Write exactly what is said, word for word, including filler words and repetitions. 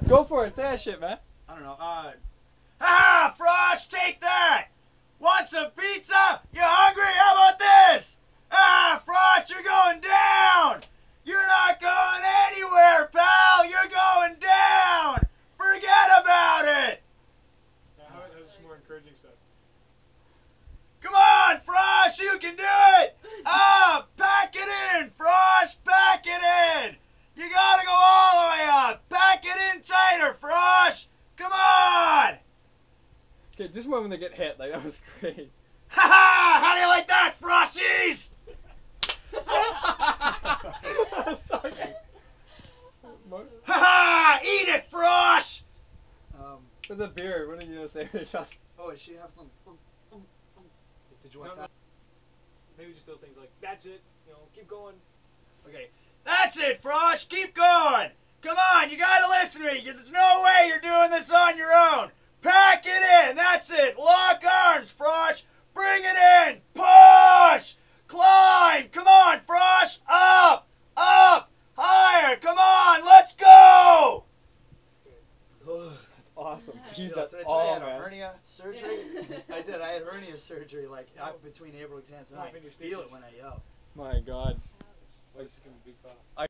Go for it. Say that shit, man. I don't know. Uh, ha! Frosh, take that! Want some pizza? You hungry? How about this? Ah, Frosh, you're going down! You're not going anywhere, pal! You're going down! Forget about it! Uh, how, how's some more encouraging stuff? Come on, Frosh, you can do it! Ah, pack it in, Frosh, pack it in! You gotta go all the way up! Pack it in tighter, Frosh! Come on! Okay, just when they get hit, like that was great. Ha ha! How do you like that, Froshies? Ha ha! Eat it, Frosh! Um, With the beer, what did you say? Just oh, does she have some? Did you want No, that? Maybe just little things like, that's it, you know, keep going. Okay, that's it, Frosh. Keep going. Come on, you gotta listen to me. There's no way you're doing this on your own. Pack it in. That's it. Lock arms, Frosh. Bring it in. Push. Climb. Come on, Frosh. Up. Up. Higher. Come on. Let's go. that's awesome. You Use know, that did I tell you I all, had a man. hernia surgery? I did. I had hernia surgery like out between April exams, and I Off in your feel it stitches. when I yell. My God. This is going to be a big pop.